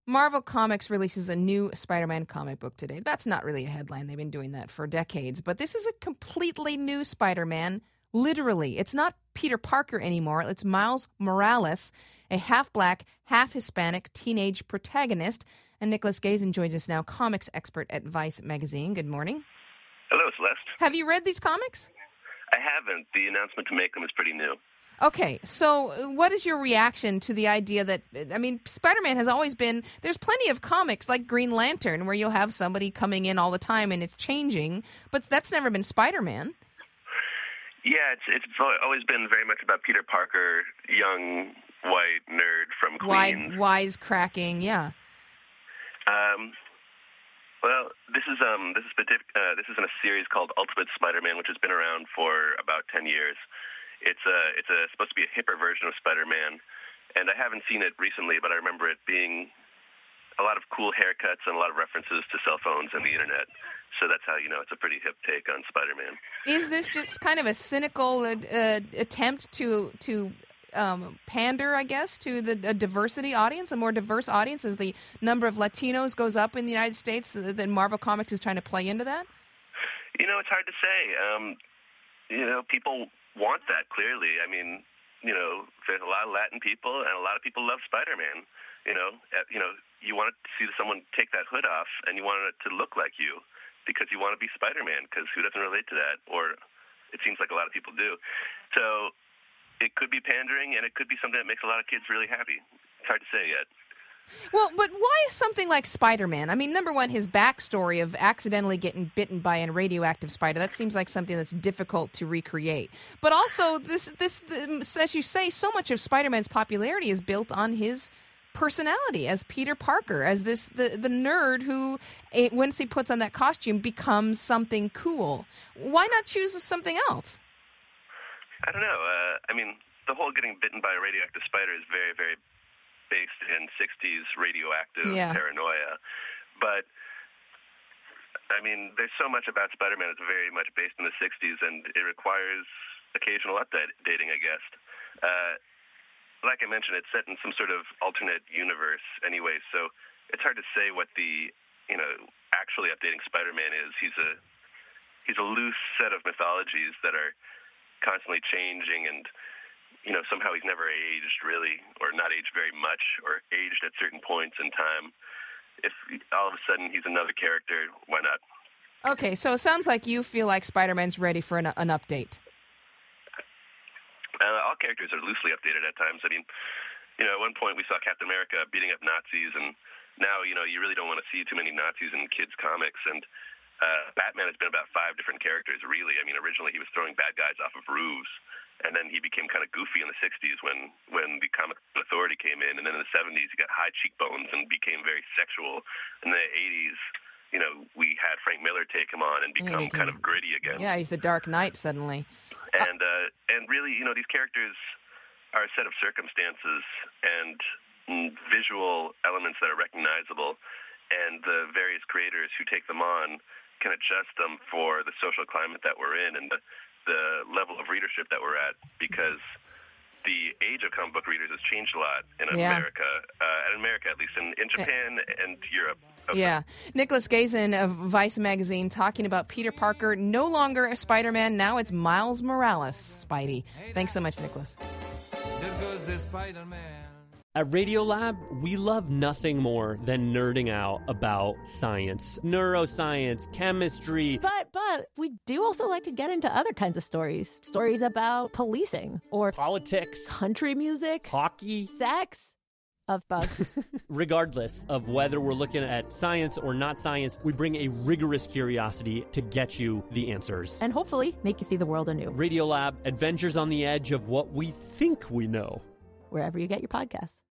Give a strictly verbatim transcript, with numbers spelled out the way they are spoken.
Marvel Comics releases a new Spider-Man comic book today. That's not really a headline. They've been doing that for decades. But this is a completely new Spider-Man, literally. It's not Peter Parker anymore. It's Miles Morales, a half-black, half-Hispanic teenage protagonist. And Nicholas Gazin joins us now, comics expert at Vice magazine. Good morning. Hello, Celeste. Have you read these comics? I haven't. The announcement to make them is pretty new. Okay, so what is your reaction to the idea that, I mean, Spider-Man has always been, there's plenty of comics like Green Lantern where you'll have somebody coming in all the time and it's changing, but that's never been Spider-Man. Yeah, it's it's always been very much about Peter Parker, young, white nerd from Queens. Wise, wisecracking, yeah. Um, well, this is um this is specific, uh, this is in a series called Ultimate Spider-Man, which has been around for about ten years. It's a it's a supposed to be a hipper version of Spider-Man, and I haven't seen it recently, but I remember it being a lot of cool haircuts and a lot of references to cell phones and the internet. So that's how you know it's a pretty hip take on Spider-Man. Is this just kind of a cynical uh, attempt to to um, pander, I guess, to the a diversity audience, a more diverse audience, as the number of Latinos goes up in the United States? Then Marvel Comics is trying to play into that. You know, it's hard to say. Um, you know, people want that, clearly. I mean, you know, there's a lot of Latin people, and a lot of people love Spider-Man. You know, uh, you know, you want to see someone take that hood off, and you want it to look like you, because you want to be Spider-Man, because who doesn't relate to that? Or it seems like a lot of people do. So it could be pandering, and it could be something that makes a lot of kids really happy. It's hard to say yet. Well, but why something like Spider-Man? I mean, number one, his backstory of accidentally getting bitten by a radioactive spider, that seems like something that's difficult to recreate. But also, this, this, this as you say, so much of Spider-Man's popularity is built on his personality as Peter Parker, as this the, the nerd who, it, once he puts on that costume, becomes something cool. Why not choose something else? I don't know. Uh, I mean, the whole getting bitten by a radioactive spider is very, very based in sixties radioactive yeah. paranoia. But, I mean, there's so much about Spider-Man that's very much based in the sixties, and it requires occasional updating, I guess. Uh, like I mentioned, it's set in some sort of alternate universe anyway, so it's hard to say what the, you know, actually updating Spider-Man is. He's a, he's a loose set of mythologies that are constantly changing, and you know, somehow he's never aged, really, or not aged very much, or aged at certain points in time. If all of a sudden he's another character, why not? Okay, so it sounds like you feel like Spider-Man's ready for an, an update. Uh, all characters are loosely updated at times. I mean, you know, at one point we saw Captain America beating up Nazis, and now, you know, you really don't want to see too many Nazis in kids' comics, and uh, Batman has been about five different characters, really. I mean, originally he was throwing bad guys off of roofs, and then he became kind of goofy in the sixties when, when the Comic Authority came in. And then in the seventies, he got high cheekbones and became very sexual. In the eighties, you know, we had Frank Miller take him on and become kind of gritty again. Yeah, he's the Dark Knight suddenly. And, uh, and really, you know, these characters are a set of circumstances and visual elements that are recognizable. And the various creators who take them on can adjust them for the social climate that we're in and the the level of readership that we're at, because the age of comic book readers has changed a lot in yeah. America, uh, in America at least, in, in Japan yeah. and Europe. Okay. Yeah. Nicholas Gazin of Vice magazine talking about Peter Parker, no longer a Spider-Man, now it's Miles Morales, Spidey. Thanks so much, Nicholas. There goes the Spider-Man. At Radiolab, we love nothing more than nerding out about science, neuroscience, chemistry. But, but, we do also like to get into other kinds of stories. Stories about policing or politics, country music, hockey, sex, of bugs. Regardless of whether we're looking at science or not science, we bring a rigorous curiosity to get you the answers. And hopefully make you see the world anew. Radiolab, adventures on the edge of what we think we know. Wherever you get your podcasts.